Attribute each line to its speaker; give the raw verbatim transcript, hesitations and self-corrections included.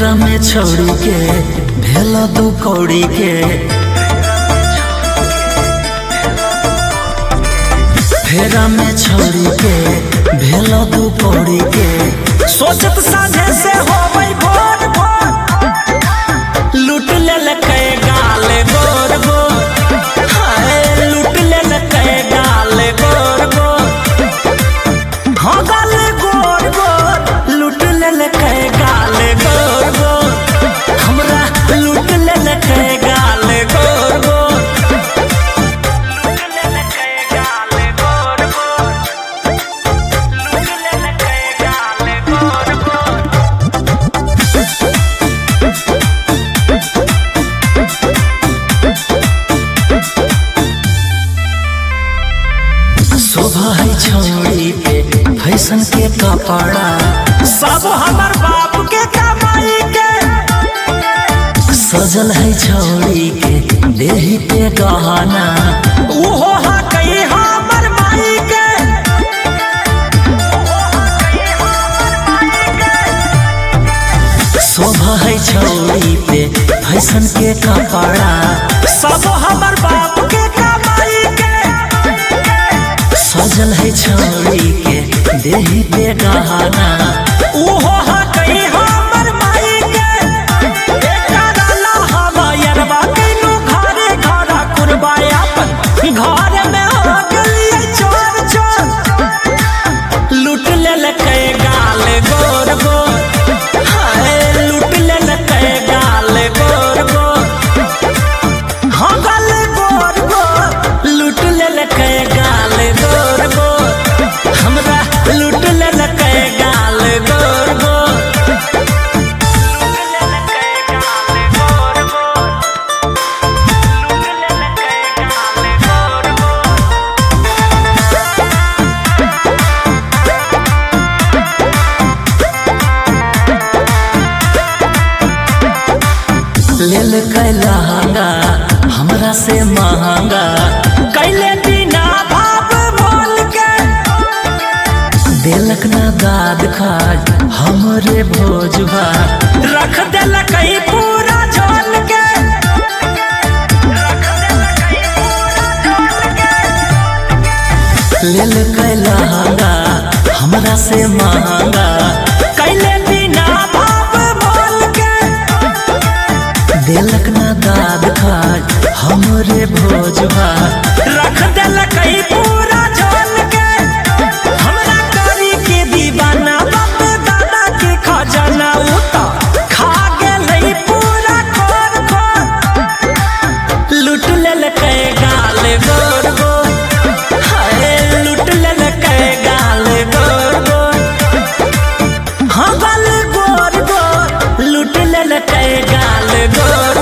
Speaker 1: फेरा में छोड़ी के भेला दू कौड़ी के फेरा में छोड़ी के भेला दू कौड़ी के सोचत साझे से हो गई भोर भोर लूट ले लके गाल गोर गोर हाय लूट ले लके गाल गोर गोर हाँ गाल गोर गोर लूट ले लके गाल गोर गोर हमरा लूट ले लके गाल गोर गोर शोभा है छोड़ी पे फैशन के कपड़ा सब हमर बाप के कमाई के सजल है छोड़ी के देही पे गहना उहो हा कई हमर माई के शोभा है छोड़ी पे फैशन के कपड़ा सब हमर बाप के कमाई के सजल है छोड़ी के देही पे गहना उहो हा कई हमर माई के एकरा ला हमायरवा तीनू घरे घरा कुरबाया अपन घर में हो गई चोर चोर लूट ले लके गाल गोर गोर हाय लूट ले लके गाल गोर गोर हाँ गाल गोर गोर लूट ले लके गाल गोर गोर हमरा लूट ले लके गाल गोर गोर लेल कैलहंगा हमरा से महंगा कैले बिना भाव बोल के देलक ना दाद खाज हमरे भोजवा रख देलक पूरा झोल के लेल कैलहंगा हमरा से महंगा कैले बिना भाव बोल के देलक ना दाद खाज हमरे भोजवा रख देलक पूरा झोल के हमरा करी के दीवाना बाप दादा के खजाना उता खा गेलै पूरा खोर खोर लूट लेलकै गाल गोर गोर हाय लूट लेलकै गाल गोर गोर हाँ गाल गोर गोर लूट लेलकै गाल गोर